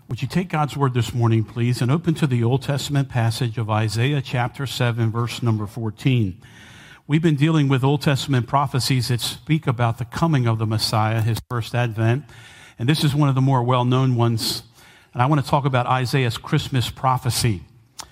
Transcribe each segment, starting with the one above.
Would you take God's word this morning, please, and open to the Old Testament passage of Isaiah chapter 7, verse number 14. We've been dealing with Old Testament prophecies that speak about the coming of the Messiah, his first advent, and this is one of the more well-known ones. And I want to talk about Isaiah's Christmas prophecy.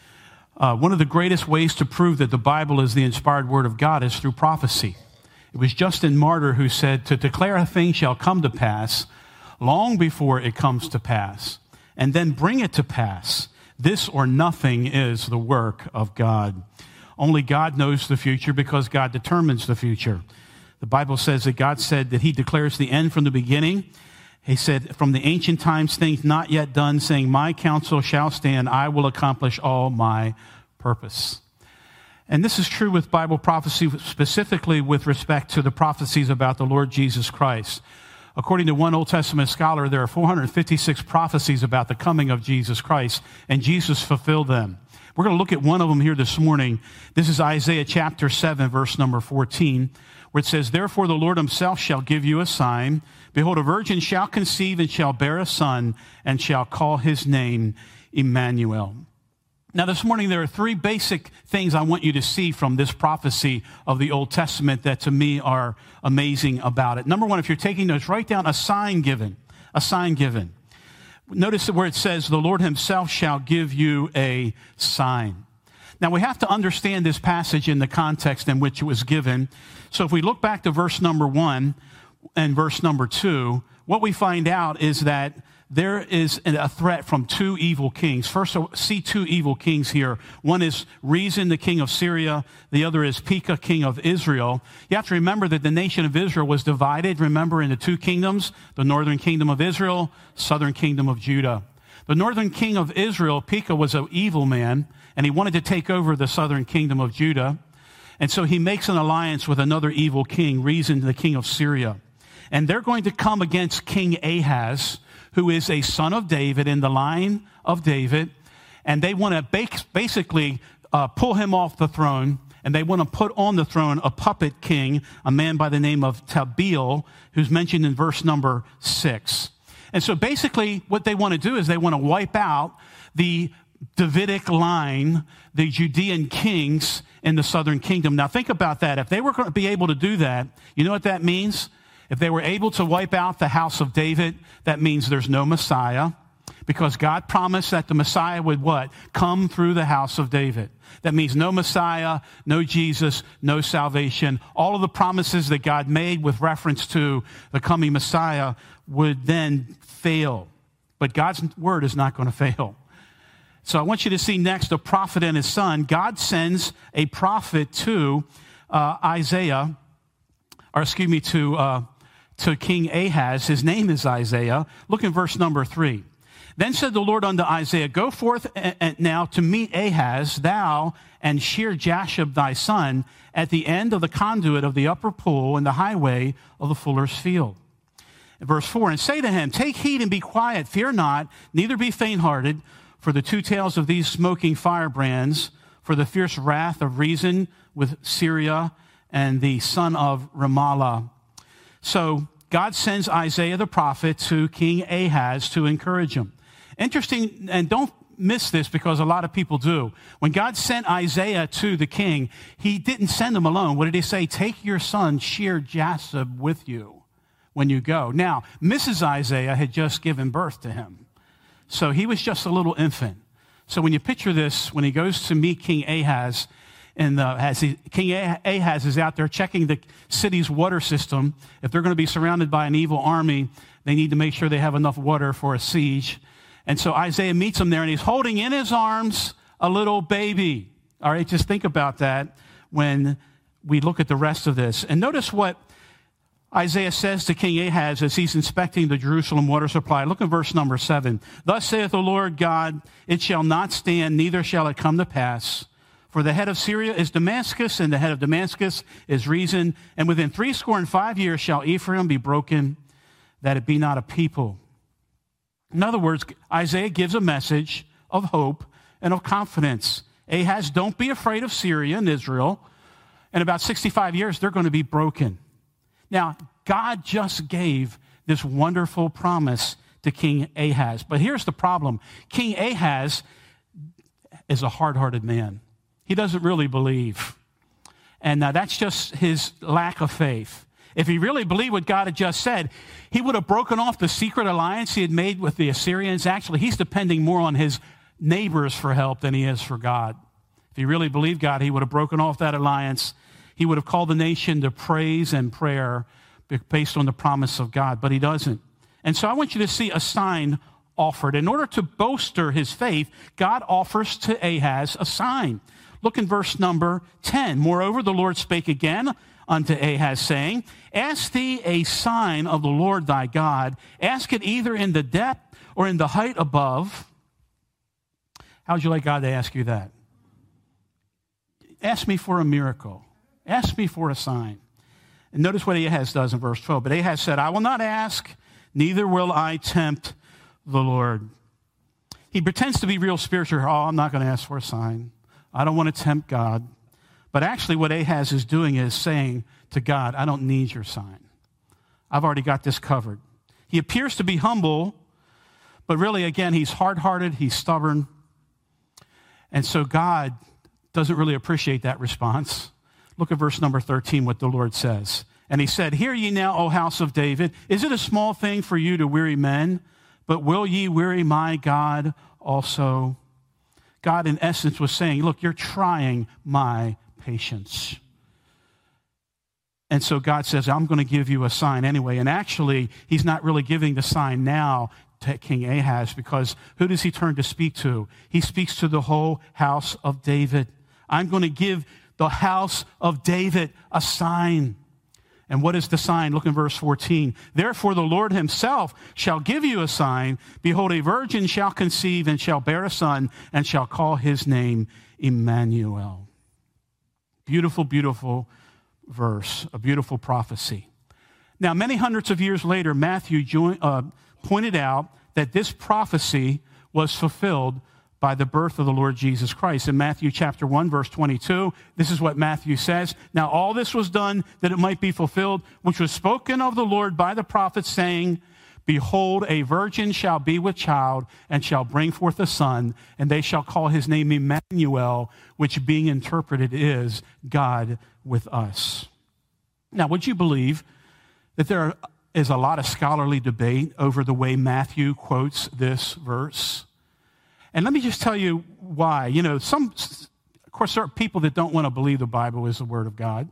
One of the greatest ways to prove that the Bible is the inspired word of God is through prophecy. It was Justin Martyr who said, "To declare a thing shall come to pass long before it comes to pass, and then bring it to pass. This or nothing is the work of God." Only God knows the future because God determines the future. The Bible says that God said that he declares the end from the beginning. He said, from the ancient times, things not yet done, saying, "My counsel shall stand, I will accomplish all my purpose." And this is true with Bible prophecy, specifically with respect to the prophecies about the Lord Jesus Christ. According to one Old Testament scholar, there are 456 prophecies about the coming of Jesus Christ, and Jesus fulfilled them. We're going to look at one of them here this morning. This is Isaiah chapter 7, verse number 14, where it says, "Therefore the Lord himself shall give you a sign. Behold, a virgin shall conceive and shall bear a son, and shall call his name Emmanuel." Now, this morning, there are three basic things I want you to see from this prophecy of the Old Testament that, to me, are amazing about it. Number one, if you're taking notes, write down a sign given. A sign given. Notice where it says, "The Lord himself shall give you a sign." Now, we have to understand this passage in the context in which it was given. So if we look back to verse number 1 and verse number 2, what we find out is that there is a threat from two evil kings. First, see two evil kings here. One is Rezin, the king of Syria. The other is Pekah, king of Israel. You have to remember that the nation of Israel was divided, remember, into two kingdoms, the northern kingdom of Israel, southern kingdom of Judah. The northern king of Israel, Pekah, was an evil man, and he wanted to take over the southern kingdom of Judah. And so he makes an alliance with another evil king, Rezin, the king of Syria. And they're going to come against King Ahaz, who is a son of David in the line of David, and they want to basically pull him off the throne, and they want to put on the throne a puppet king, a man by the name of Tabeel, who's mentioned in verse number 6. And so basically what they want to do is they want to wipe out the Davidic line, the Judean kings in the southern kingdom. Now think about that. If they were going to be able to do that, you know what that means? If they were able to wipe out the house of David, that means there's no Messiah, because God promised that the Messiah would what? Come through the house of David. That means no Messiah, no Jesus, no salvation. All of the promises that God made with reference to the coming Messiah would then fail. But God's word is not going to fail. So I want you to see next a prophet and his son. God sends a prophet to to King Ahaz. His name is Isaiah. Look in verse number 3. "Then said the Lord unto Isaiah, Go forth now to meet Ahaz, thou and Shear-Jashub thy son, at the end of the conduit of the upper pool in the highway of the fuller's field." Verse 4, "And say to him, Take heed and be quiet, fear not, neither be faint-hearted, for the two tails of these smoking firebrands, for the fierce wrath of Rezin with Syria and the son of Ramallah." So God sends Isaiah the prophet to King Ahaz to encourage him. Interesting, and don't miss this because a lot of people do. When God sent Isaiah to the king, he didn't send him alone. What did he say? "Take your son Shear-Jashub with you when you go." Now, Mrs. Isaiah had just given birth to him. So he was just a little infant. So when you picture this, when he goes to meet King Ahaz, King Ahaz is out there checking the city's water system. If they're going to be surrounded by an evil army, they need to make sure they have enough water for a siege. And so Isaiah meets him there, and he's holding in his arms a little baby. All right, just think about that when we look at the rest of this. And notice what Isaiah says to King Ahaz as he's inspecting the Jerusalem water supply. Look at verse number 7. "Thus saith the Lord God, It shall not stand, neither shall it come to pass. For the head of Syria is Damascus, and the head of Damascus is Rezin. And within 65 years shall Ephraim be broken, that it be not a people." In other words, Isaiah gives a message of hope and of confidence. Ahaz, don't be afraid of Syria and Israel. In about 65 years, they're going to be broken. Now, God just gave this wonderful promise to King Ahaz. But here's the problem. King Ahaz is a hard-hearted man. He doesn't really believe. And that's just his lack of faith. If he really believed what God had just said, he would have broken off the secret alliance he had made with the Assyrians. Actually, he's depending more on his neighbors for help than he is for God. If he really believed God, he would have broken off that alliance. He would have called the nation to praise and prayer based on the promise of God, but he doesn't. And so I want you to see a sign offered. In order to bolster his faith, God offers to Ahaz a sign. Look in verse number 10. Moreover, the Lord spake again unto Ahaz, saying, Ask thee a sign of the Lord thy God. Ask it either in the depth or in the height above. How would you like God to ask you that? Ask me for a miracle. Ask me for a sign. And notice what Ahaz does in verse 12. But Ahaz said, I will not ask, neither will I tempt the Lord. He pretends to be real spiritual. Oh, I'm not going to ask for a sign. I don't want to tempt God. But actually what Ahaz is doing is saying to God, I don't need your sign. I've already got this covered. He appears to be humble, but really, again, he's hard-hearted, he's stubborn. And so God doesn't really appreciate that response. Look at verse number 13, what the Lord says. And he said, Hear ye now, O house of David, is it a small thing for you to weary men? But will ye weary my God also? God, in essence, was saying, look, you're trying my patience. And so God says, I'm going to give you a sign anyway. And actually, he's not really giving the sign now to King Ahaz, because who does he turn to speak to? He speaks to the whole house of David. I'm going to give the house of David a sign. And what is the sign? Look in verse 14. Therefore the Lord himself shall give you a sign. Behold, a virgin shall conceive and shall bear a son and shall call his name Emmanuel. Beautiful, beautiful verse, a beautiful prophecy. Now, many hundreds of years later, Matthew pointed out that this prophecy was fulfilled by the birth of the Lord Jesus Christ. In Matthew chapter 1, verse 22, this is what Matthew says. Now all this was done that it might be fulfilled, which was spoken of the Lord by the prophet, saying, Behold, a virgin shall be with child and shall bring forth a son, and they shall call his name Emmanuel, which being interpreted is God with us. Now, would you believe that there is a lot of scholarly debate over the way Matthew quotes this verse? And let me just tell you why. You know, of course, there are people that don't want to believe the Bible is the Word of God.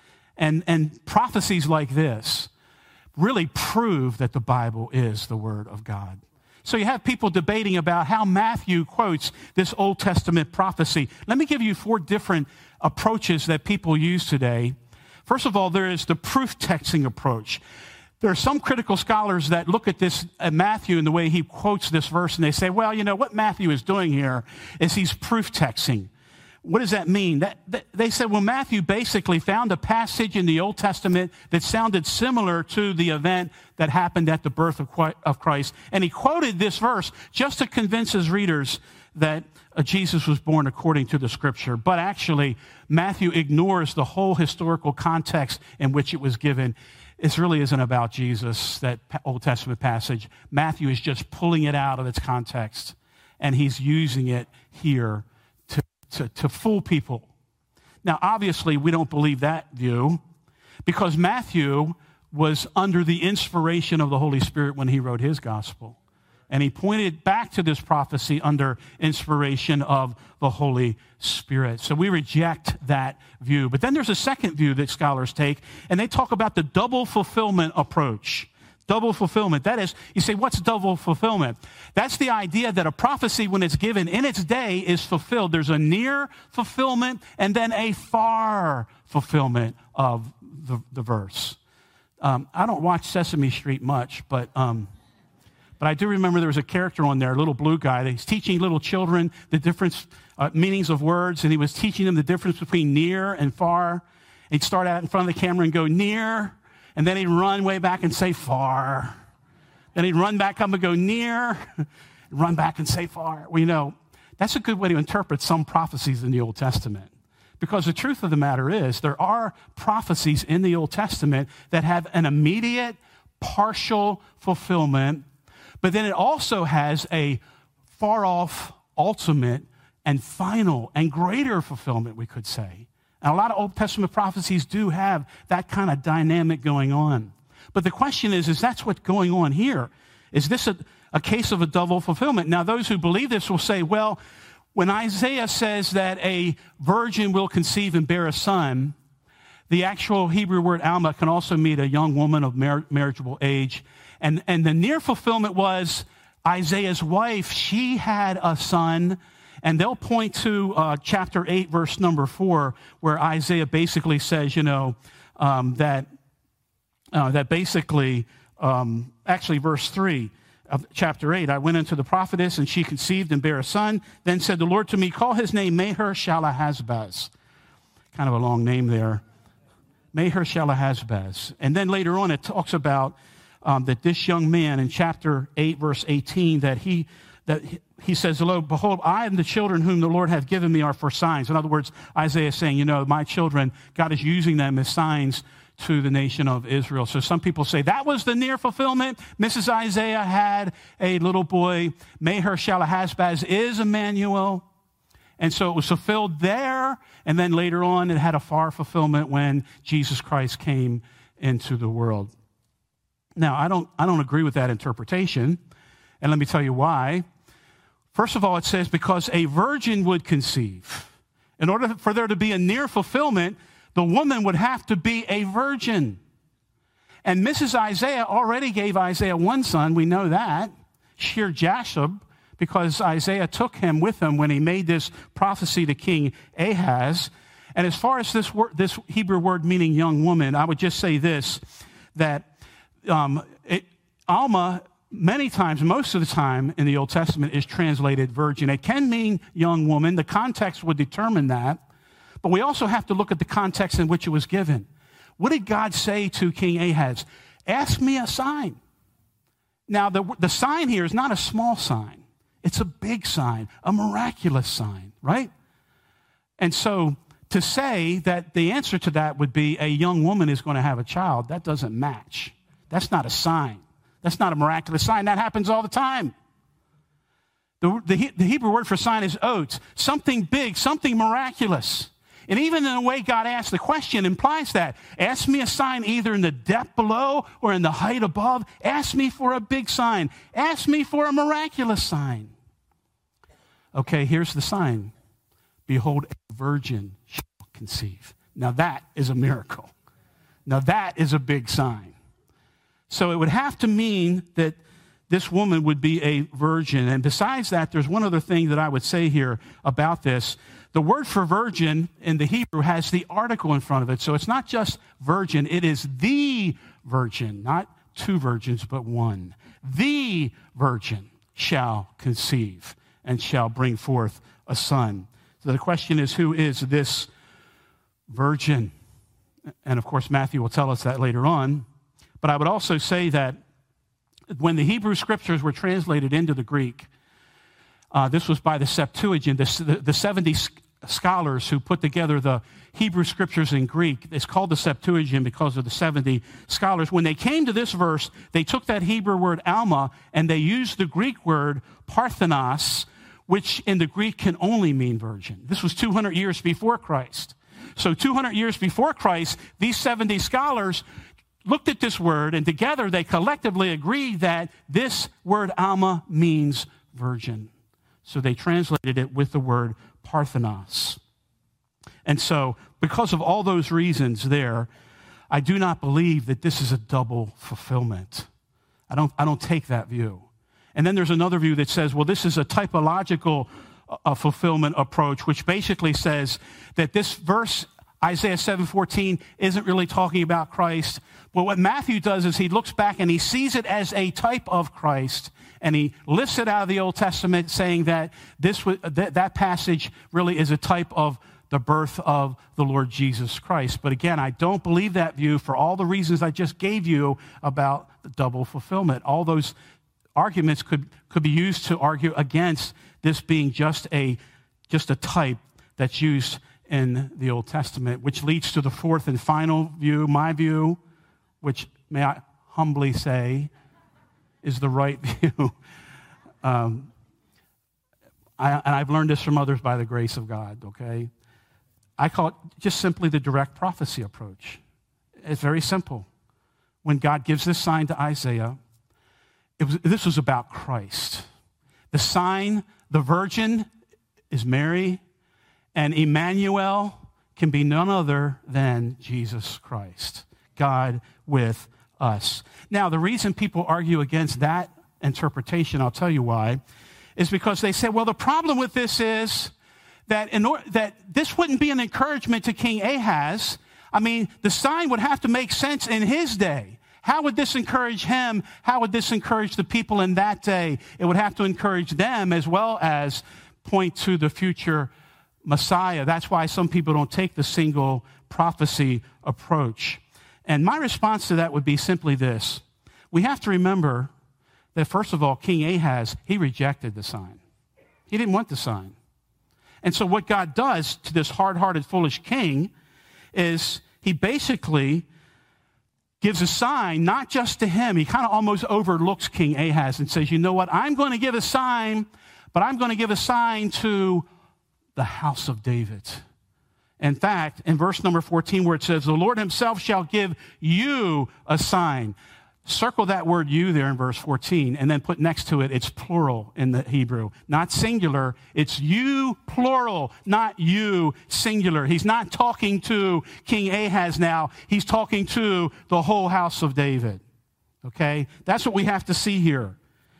And prophecies like this really prove that the Bible is the Word of God. So you have people debating about how Matthew quotes this Old Testament prophecy. Let me give you 4 different approaches that people use today. First of all, there is the proof texting approach. There are some critical scholars that look at this, at Matthew and the way he quotes this verse, and they say, well, you know, what Matthew is doing here is he's proof texting. What does that mean? They said, well, Matthew basically found a passage in the Old Testament that sounded similar to the event that happened at the birth of Christ, and he quoted this verse just to convince his readers that Jesus was born according to the Scripture. But actually, Matthew ignores the whole historical context in which it was given. This really isn't about Jesus, that Old Testament passage. Matthew is just pulling it out of its context, and he's using it here to fool people. Now, obviously, we don't believe that view, because Matthew was under the inspiration of the Holy Spirit when he wrote his gospel. And he pointed back to this prophecy under inspiration of the Holy Spirit. So we reject that view. But then there's a second view that scholars take, and they talk about the double fulfillment approach. Double fulfillment. That is, you say, what's double fulfillment? That's the idea that a prophecy, when it's given in its day, is fulfilled. There's a near fulfillment and then a far fulfillment of the verse. I don't watch Sesame Street much, but I do remember there was a character on there, a little blue guy. He's teaching little children the different meanings of words, and he was teaching them the difference between near and far. He'd start out in front of the camera and go near, and then he'd run way back and say far. Then he'd run back up and go near, run back and say far. Well, you know, that's a good way to interpret some prophecies in the Old Testament. Because the truth of the matter is, there are prophecies in the Old Testament that have an immediate, partial fulfillment, But then it also has a far off, ultimate, and final and greater fulfillment, we could say. And a lot of Old Testament prophecies do have that kind of dynamic going on. But the question is that's what's going on here? Is this a case of a double fulfillment? Now, those who believe this will say, well, when Isaiah says that a virgin will conceive and bear a son, the actual Hebrew word alma can also mean a young woman of marriageable age. And the near fulfillment was Isaiah's wife. She had a son. And they'll point to chapter 8, verse number 4, where Isaiah basically says, that basically, actually verse 3 of chapter 8, I went unto the prophetess, and she conceived and bare a son. Then said the Lord to me, call his name Maher-shalal-hash-baz. Kind of a long name there. Maher-shalal-hash-baz. And then later on it talks about that this young man in chapter 8, verse 18, that he says, behold, I and the children whom the Lord hath given me are for signs. In other words, Isaiah is saying, my children, God is using them as signs to the nation of Israel. So some people say that was the near fulfillment. Mrs. Isaiah had a little boy. Maher-shalal-hash-baz is Emmanuel. And so it was fulfilled there. And then later on, it had a far fulfillment when Jesus Christ came into the world. Now, I don't agree with that interpretation. And let me tell you why. First of all, it says, because a virgin would conceive. In order for there to be a near fulfillment, the woman would have to be a virgin. And Mrs. Isaiah already gave Isaiah one son. We know that, Shear-Jashub, because Isaiah took him with him when he made this prophecy to King Ahaz. And as far as this Hebrew word meaning young woman, I would just say this, that Alma, many times, most of the time in the Old Testament, is translated virgin. It can mean young woman. The context would determine that. But we also have to look at the context in which it was given. What did God say to King Ahaz? Ask me a sign. Now, the sign here is not a small sign. It's a big sign, a miraculous sign, right? And so to say that the answer to that would be a young woman is going to have a child, that doesn't match. That's not a sign. That's not a miraculous sign. That happens all the time. The Hebrew word for sign is oats, something big, something miraculous. And even in the way God asked the question implies that. Ask me a sign either in the depth below or in the height above. Ask me for a big sign. Ask me for a miraculous sign. Okay, here's the sign. Behold, a virgin shall conceive. Now that is a miracle. Now that is a big sign. So it would have to mean that this woman would be a virgin. And besides that, there's one other thing that I would say here about this. The word for virgin in the Hebrew has the article in front of it. So it's not just virgin. It is the virgin, not two virgins, but one. The virgin shall conceive and shall bring forth a son. So the question is, who is this virgin? And of course, Matthew will tell us that later on. But I would also say that when the Hebrew scriptures were translated into the Greek, this was by the Septuagint, the 70 scholars who put together the Hebrew scriptures in Greek. It's called the Septuagint because of the 70 scholars. When they came to this verse, they took that Hebrew word alma and they used the Greek word parthenos, which in the Greek can only mean virgin. This was 200 years before Christ. So 200 years before Christ, these 70 scholars looked at this word, and together they collectively agreed that this word alma means virgin. So they translated it with the word parthenos. And so, because of all those reasons there, I do not believe that this is a double fulfillment. I don't take that view. And then there's another view that says, well, this is a typological fulfillment approach, which basically says that this verse, Isaiah 7:14, isn't really talking about Christ. But what Matthew does is he looks back and he sees it as a type of Christ, and he lifts it out of the Old Testament, saying that that passage really is a type of the birth of the Lord Jesus Christ. But again, I don't believe that view for all the reasons I just gave you about the double fulfillment. All those arguments could be used to argue against this being just a type that's used in the Old Testament, which leads to the fourth and final view, my view, which may I humbly say is the right view. And I've learned this from others by the grace of God, okay? I call it just simply the direct prophecy approach. It's very simple. When God gives this sign to Isaiah, this was about Christ. The sign, the virgin is Mary, and Emmanuel can be none other than Jesus Christ, God with us. Now, the reason people argue against that interpretation, I'll tell you why, is because they say, well, the problem with this is that that this wouldn't be an encouragement to King Ahaz. I mean, the sign would have to make sense in his day. How would this encourage him? How would this encourage the people in that day? It would have to encourage them as well as point to the future Messiah. That's why some people don't take the single prophecy approach. And my response to that would be simply this. We have to remember that, first of all, King Ahaz, he rejected the sign. He didn't want the sign. And so what God does to this hard-hearted, foolish king is he basically gives a sign, not just to him. He kind of almost overlooks King Ahaz and says, you know what, I'm going to give a sign, but I'm going to give a sign to the house of David. In fact, in verse number 14 where it says, the Lord himself shall give you a sign. Circle that word you there in verse 14 and then put next to it, it's plural in the Hebrew. Not singular, it's you plural, not you singular. He's not talking to King Ahaz now. He's talking to the whole house of David. Okay? That's what we have to see here.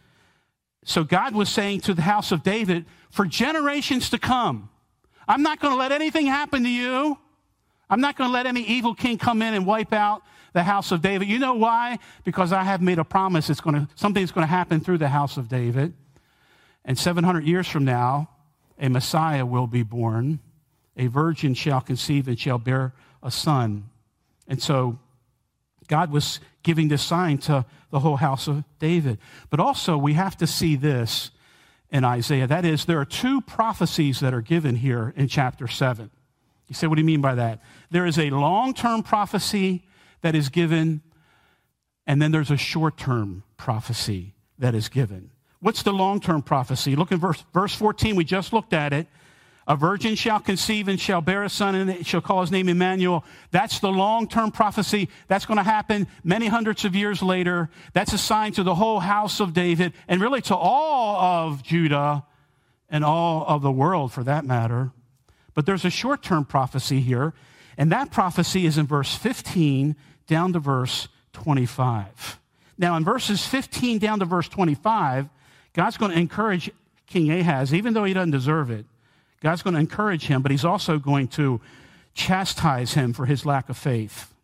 So God was saying to the house of David, for generations to come, I'm not going to let anything happen to you. I'm not going to let any evil king come in and wipe out the house of David. You know why? Because I have made a promise. Something's going to happen through the house of David. And 700 years from now, a Messiah will be born. A virgin shall conceive and shall bear a son. And so God was giving this sign to the whole house of David. But also we have to see this in Isaiah. That is, there are two prophecies that are given here in chapter 7. You say, what do you mean by that? There is a long-term prophecy that is given, and then there's a short-term prophecy that is given. What's the long-term prophecy? Look at verse 14. We just looked at it. A virgin shall conceive and shall bear a son, and it shall call his name Emmanuel. That's the long-term prophecy. That's going to happen many hundreds of years later. That's a sign to the whole house of David, and really to all of Judah and all of the world, for that matter. But there's a short-term prophecy here, and that prophecy is in verse 15 down to verse 25. Now, in verses 15 down to verse 25, God's going to encourage King Ahaz, even though he doesn't deserve it. God's going to encourage him, but he's also going to chastise him for his lack of faith.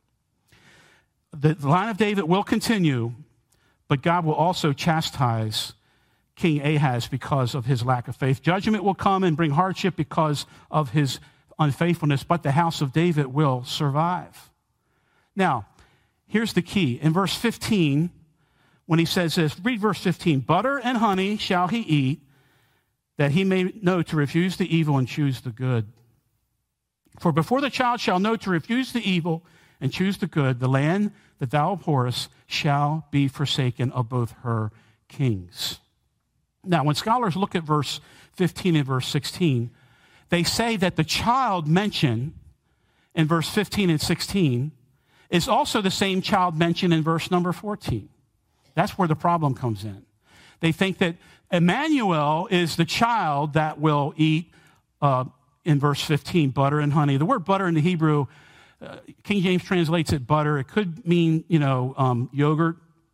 The line of David will continue, but God will also chastise King Ahaz because of his lack of faith. Judgment will come and bring hardship because of his unfaithfulness, but the house of David will survive. Now, here's the key. In verse 15, when he says this, read verse 15, butter and honey shall he eat, that he may know to refuse the evil and choose the good. For before the child shall know to refuse the evil and choose the good, the land that thou abhorrest shall be forsaken of both her kings. Now, when scholars look at verse 15 and verse 16, they say that the child mentioned in verse 15 and 16 is also the same child mentioned in verse number 14. That's where the problem comes in. They think that Emmanuel is the child that will eat, in verse 15, butter and honey. The word butter in the Hebrew, King James translates it butter. It could mean, yogurt,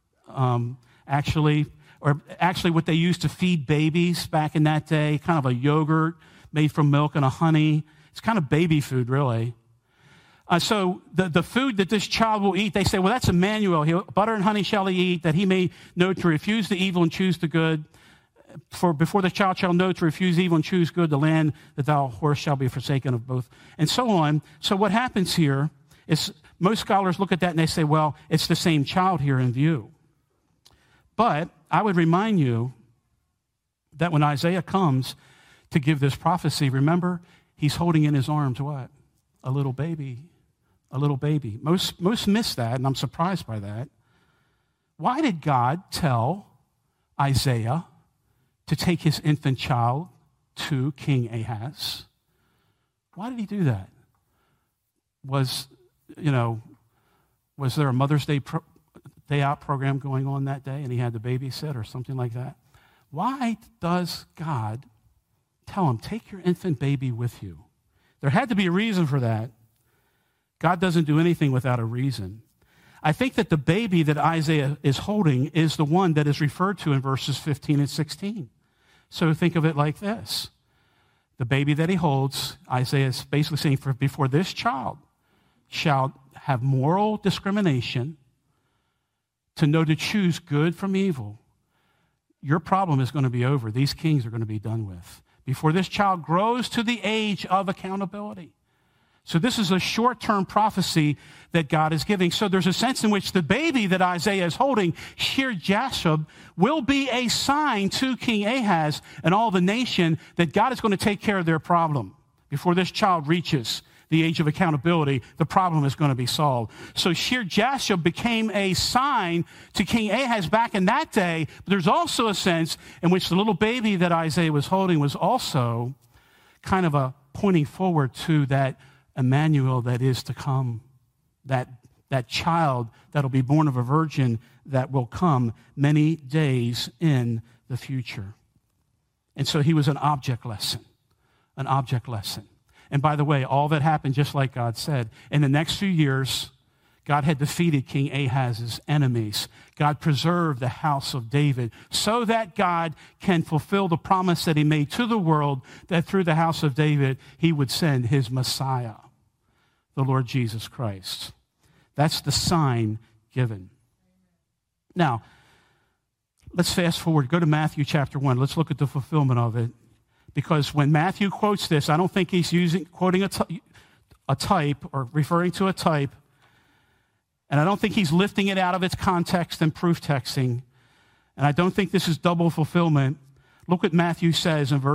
actually, or actually what they used to feed babies back in that day, kind of a yogurt made from milk and a honey. It's kind of baby food, really. So the food that this child will eat, they say, well, that's Emmanuel. Butter and honey shall he eat, that he may know to refuse the evil and choose the good. For before the child shall know to refuse evil and choose good, the land that thou abhorrest shall be forsaken of both. And so on. So what happens here is most scholars look at that and they say, well, it's the same child here in view. But I would remind you that when Isaiah comes to give this prophecy, remember, he's holding in his arms what? A little baby. A little baby. Most miss that, and I'm surprised by that. Why did God tell Isaiah to take his infant child to King Ahaz. Why did he do that? Was there a Mother's Day day out program going on that day and he had to babysit or something like that? Why does God tell him, take your infant baby with you? There had to be a reason for that. God doesn't do anything without a reason. I think that the baby that Isaiah is holding is the one that is referred to in verses 15 and 16. So think of it like this. The baby that he holds, Isaiah is basically saying, before this child shall have moral discrimination to know to choose good from evil, your problem is going to be over. These kings are going to be done with. Before this child grows to the age of accountability. So this is a short-term prophecy that God is giving. So there's a sense in which the baby that Isaiah is holding, Shear-Jashub, will be a sign to King Ahaz and all the nation that God is going to take care of their problem. Before this child reaches the age of accountability, the problem is going to be solved. So Shear-Jashub became a sign to King Ahaz back in that day. But there's also a sense in which the little baby that Isaiah was holding was also kind of a pointing forward to that Emmanuel that is to come, that child that'll be born of a virgin that will come many days in the future. And so he was an object lesson. And by the way, all that happened just like God said. In the next few years, God had defeated King Ahaz's enemies. God preserved the house of David so that God can fulfill the promise that he made to the world that through the house of David, he would send his Messiah, the Lord Jesus Christ. That's the sign given. Now, let's fast forward. Go to Matthew chapter 1. Let's look at the fulfillment of it. Because when Matthew quotes this, I don't think he's quoting a type or referring to a type. And I don't think he's lifting it out of its context and proof texting. And I don't think this is double fulfillment. Look what Matthew says in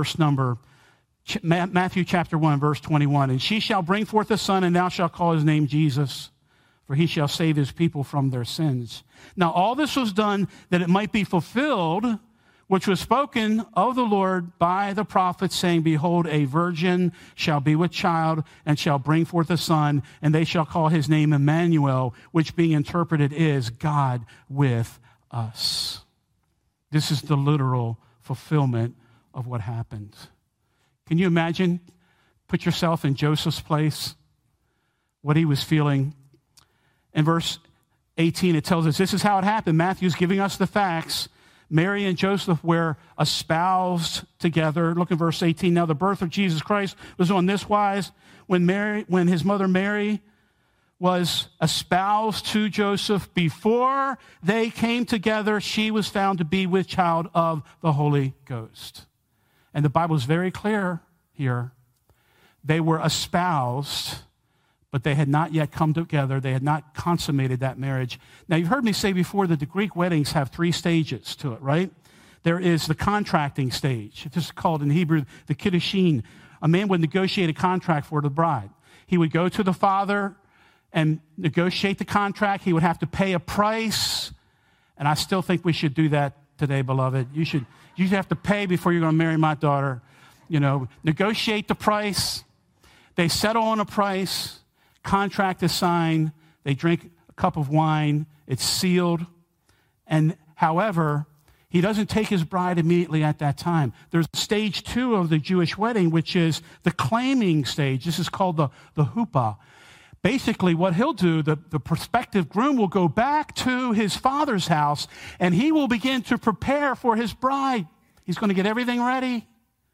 Matthew chapter 1, verse 21. And she shall bring forth a son, and thou shalt call his name Jesus, for he shall save his people from their sins. Now all this was done that it might be fulfilled, which was spoken of the Lord by the prophet, saying, behold, a virgin shall be with child and shall bring forth a son, and they shall call his name Emmanuel, which being interpreted is God with us. This is the literal fulfillment of what happened. Can you imagine? Put yourself in Joseph's place, what he was feeling. In verse 18, it tells us this is how it happened. Matthew's giving us the facts. Mary and Joseph were espoused together. Look at verse 18. Now the birth of Jesus Christ was on this wise. When his mother Mary was espoused to Joseph, before they came together, she was found to be with child of the Holy Ghost. And the Bible is very clear here. They were espoused, but they had not yet come together. They had not consummated that marriage. Now, you've heard me say before that the Greek weddings have 3 stages to it, right? There is the contracting stage. This is called in Hebrew the kiddushin. A man would negotiate a contract for the bride. He would go to the father and negotiate the contract. He would have to pay a price. And I still think we should do that today, beloved. You have to pay before you're going to marry my daughter. Negotiate the price. They settle on a price. Contract is signed. They drink a cup of wine. It's sealed. And however, he doesn't take his bride immediately at that time. There's stage 2 of the Jewish wedding, which is the claiming stage. This is called the huppah. Basically, what he'll do, the prospective groom will go back to his father's house, and he will begin to prepare for his bride. He's going to get everything ready.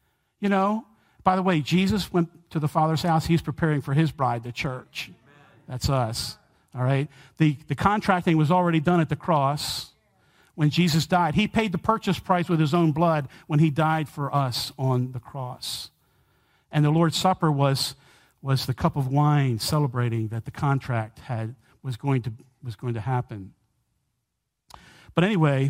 By the way, Jesus went to the Father's house. He's preparing for his bride, the church. That's us. All right? The contracting was already done at the cross when Jesus died. He paid the purchase price with his own blood when he died for us on the cross. And the Lord's Supper was the cup of wine celebrating that the contract was going to happen. But anyway,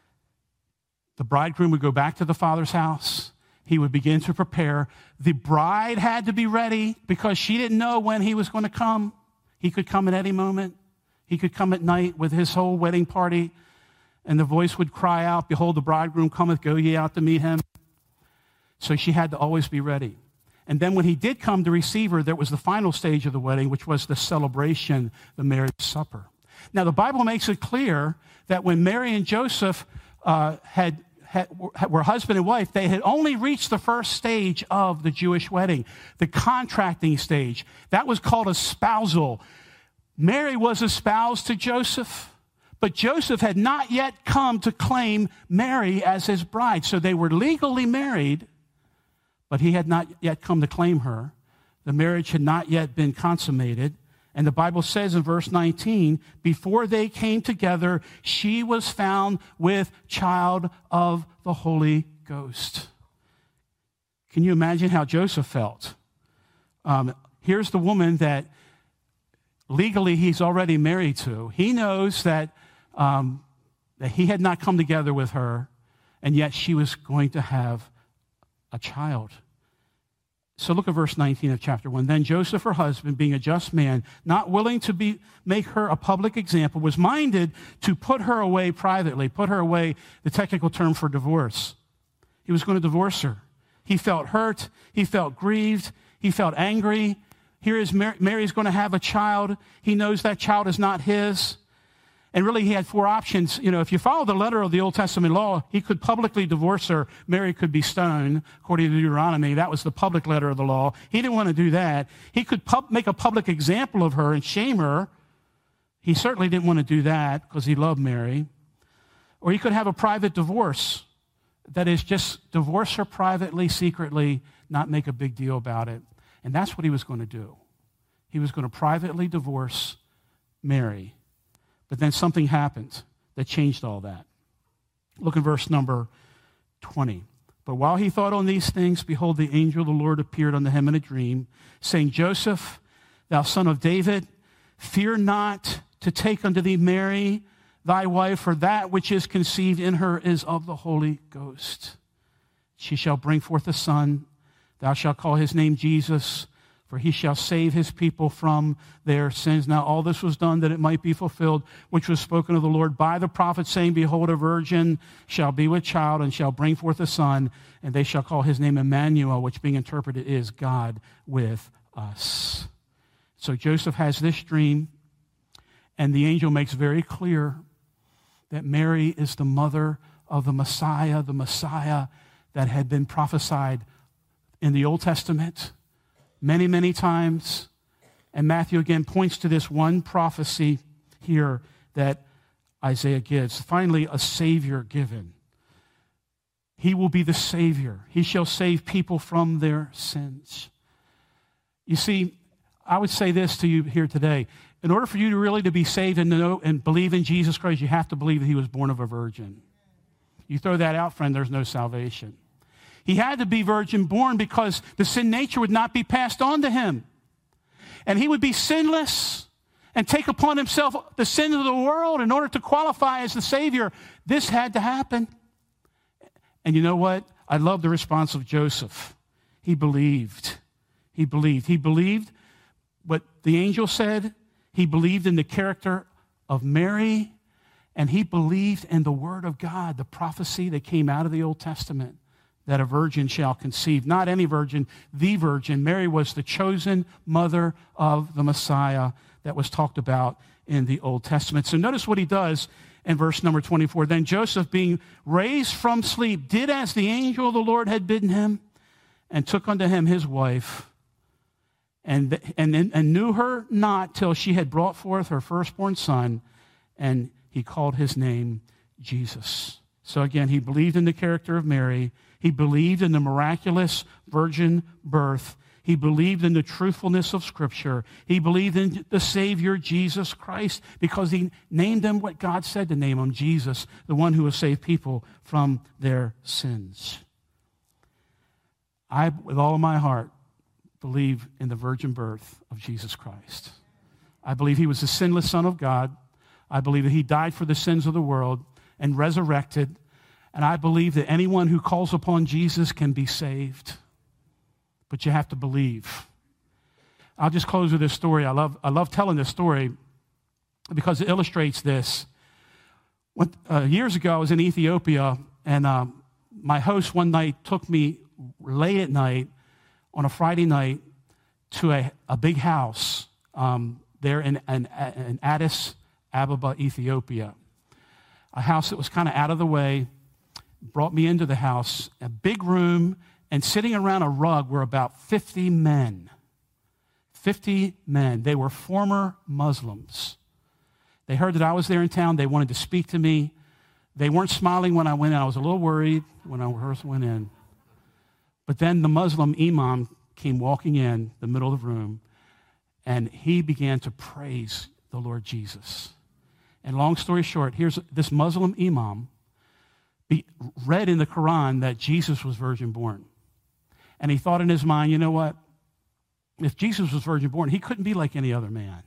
the bridegroom would go back to the Father's house. He would begin to prepare. The bride had to be ready because she didn't know when he was going to come. He could come at any moment. He could come at night with his whole wedding party. And the voice would cry out, behold, the bridegroom cometh, go ye out to meet him. So she had to always be ready. And then when he did come to receive her, there was the final stage of the wedding, which was the celebration, the marriage supper. Now, the Bible makes it clear that when Mary and Joseph were husband and wife, they had only reached the first stage of the Jewish wedding, the contracting stage. That was called a spousal. Mary was espoused to Joseph, but Joseph had not yet come to claim Mary as his bride. So they were legally married, but he had not yet come to claim her. The marriage had not yet been consummated. And the Bible says in verse 19, before they came together, she was found with child of the Holy Ghost. Can you imagine how Joseph felt? Here's the woman that legally he's already married to. He knows that he had not come together with her, and yet she was going to have a child. So look at verse 19 of chapter 1. Then Joseph, her husband, being a just man, not willing to make her a public example, was minded to put her away privately. Put her away, the technical term for divorce. He was going to divorce her. He felt hurt. He felt grieved. He felt angry. Here is Mary's going to have a child. He knows that child is not his. And really, he had four options. You know, if you follow the letter of the Old Testament law, he could publicly divorce her. Mary could be stoned, according to Deuteronomy. That was the public letter of the law. He didn't want to do that. He could make a public example of her and shame her. He certainly didn't want to do that because he loved Mary. Or he could have a private divorce. That is, just divorce her privately, secretly, not make a big deal about it. And that's what he was going to do. He was going to privately divorce Mary. But then something happened that changed all that. Look at verse number 20. But while he thought on these things, behold, the angel of the Lord appeared unto him in a dream, saying, Joseph, thou son of David, fear not to take unto thee Mary, thy wife, for that which is conceived in her is of the Holy Ghost. She shall bring forth a son. Thou shalt call his name Jesus, for he shall save his people from their sins. Now all this was done that it might be fulfilled, which was spoken of the Lord by the prophet, saying, behold, a virgin shall be with child and shall bring forth a son, and they shall call his name Emmanuel, which being interpreted is God with us. So Joseph has this dream, and the angel makes very clear that Mary is the mother of the Messiah that had been prophesied in the Old Testament many, many times. And Matthew again points to this one prophecy here that Isaiah gives. Finally, a Savior given. He will be the Savior. He shall save people from their sins. You see, I would say this to you here today. In order for you to really to be saved and know and believe in Jesus Christ, you have to believe that he was born of a virgin. You throw that out, friend, there's no salvation. He had to be virgin born because the sin nature would not be passed on to him. And he would be sinless and take upon himself the sin of the world in order to qualify as the Savior. This had to happen. And you know what? I love the response of Joseph. He believed. He believed. He believed what the angel said. He believed in the character of Mary. And he believed in the word of God, the prophecy that came out of the Old Testament, that a virgin shall conceive. Not any virgin, the virgin. Mary was the chosen mother of the Messiah that was talked about in the Old Testament. So notice what he does in verse number 24. Then Joseph, being raised from sleep, did as the angel of the Lord had bidden him, and took unto him his wife, and knew her not till she had brought forth her firstborn son, and he called his name Jesus. So again, he believed in the character of Mary. He believed in the miraculous virgin birth. He believed in the truthfulness of Scripture. He believed in the Savior, Jesus Christ, because he named him what God said to name him, Jesus, the one who will save people from their sins. I, with all of my heart, believe in the virgin birth of Jesus Christ. I believe he was the sinless Son of God. I believe that he died for the sins of the world and resurrected. And I believe that anyone who calls upon Jesus can be saved. But you have to believe. I'll just close with this story. I love telling this story because it illustrates this. Years ago, I was in Ethiopia, and my host one night took me late at night on a Friday night to a big house there in Addis Ababa, Ethiopia. A house that was kind of out of the way, brought me into the house, a big room, and sitting around a rug were about 50 men. 50 men. They were former Muslims. They heard that I was there in town. They wanted to speak to me. They weren't smiling when I went in. I was a little worried when I first went in. But then the Muslim imam came walking in the middle of the room, and he began to praise the Lord Jesus. And long story short, here's this Muslim imam read in the Quran that Jesus was virgin born. And he thought in his mind, you know what? If Jesus was virgin born, he couldn't be like any other man.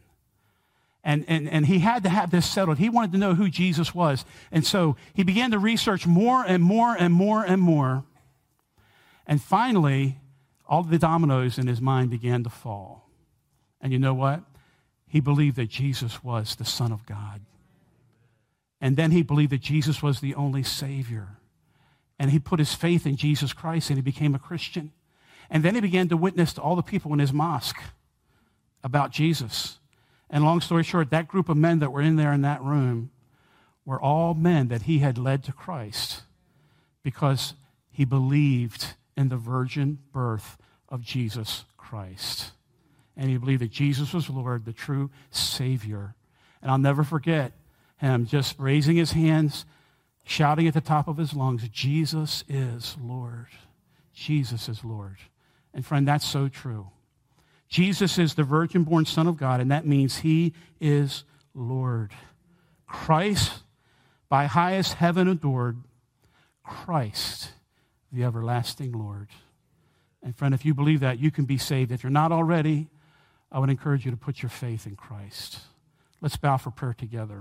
And he had to have this settled. He wanted to know who Jesus was. And so he began to research more and more and more and more. And finally, all the dominoes in his mind began to fall. And you know what? He believed that Jesus was the Son of God. And then he believed that Jesus was the only Savior. And he put his faith in Jesus Christ, and he became a Christian. And then he began to witness to all the people in his mosque about Jesus. And long story short, that group of men that were in there in that room were all men that he had led to Christ because he believed in the virgin birth of Jesus Christ. And he believed that Jesus was Lord, the true Savior. And I'll never forget him just raising his hands, shouting at the top of his lungs, Jesus is Lord. Jesus is Lord. And friend, that's so true. Jesus is the virgin-born Son of God, and that means he is Lord. Christ, by highest heaven adored, Christ, the everlasting Lord. And friend, if you believe that, you can be saved. If you're not already, I would encourage you to put your faith in Christ. Let's bow for prayer together.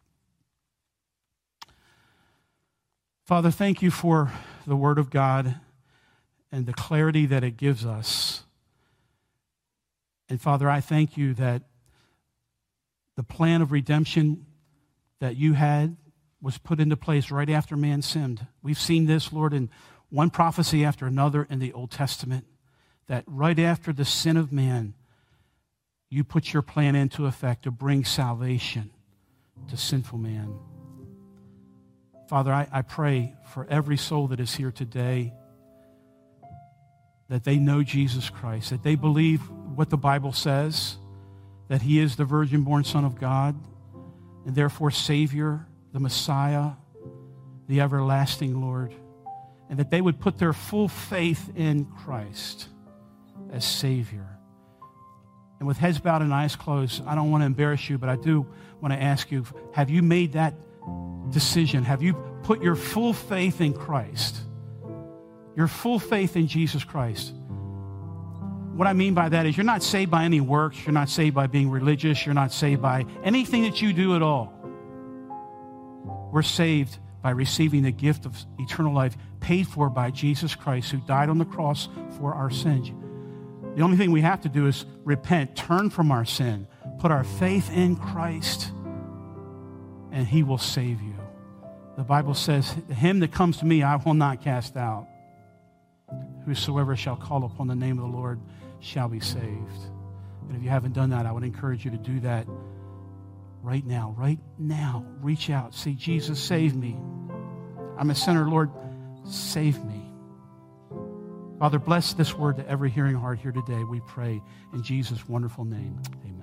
Father, thank you for the Word of God and the clarity that it gives us. And Father, I thank you that the plan of redemption that you had was put into place right after man sinned. We've seen this, Lord, in one prophecy after another in the Old Testament, that right after the sin of man, you put your plan into effect to bring salvation to sinful man. Father, I pray for every soul that is here today that they know Jesus Christ, that they believe what the Bible says, that he is the virgin-born Son of God, and therefore Savior, the Messiah, the everlasting Lord, and that they would put their full faith in Christ as Savior. And with heads bowed and eyes closed, I don't want to embarrass you, but I do want to ask you, have you made that decision? Have you put your full faith in Christ? Your full faith in Jesus Christ. What I mean by that is you're not saved by any works. You're not saved by being religious. You're not saved by anything that you do at all. We're saved by receiving the gift of eternal life paid for by Jesus Christ, who died on the cross for our sins. The only thing we have to do is repent, turn from our sin, put our faith in Christ, and he will save you. The Bible says, him that comes to me, I will not cast out. Whosoever shall call upon the name of the Lord shall be saved. And if you haven't done that, I would encourage you to do that right now. Right now, reach out. Say, Jesus, save me. I'm a sinner. Lord, save me. Father, bless this word to every hearing heart here today, we pray. In Jesus' wonderful name, amen.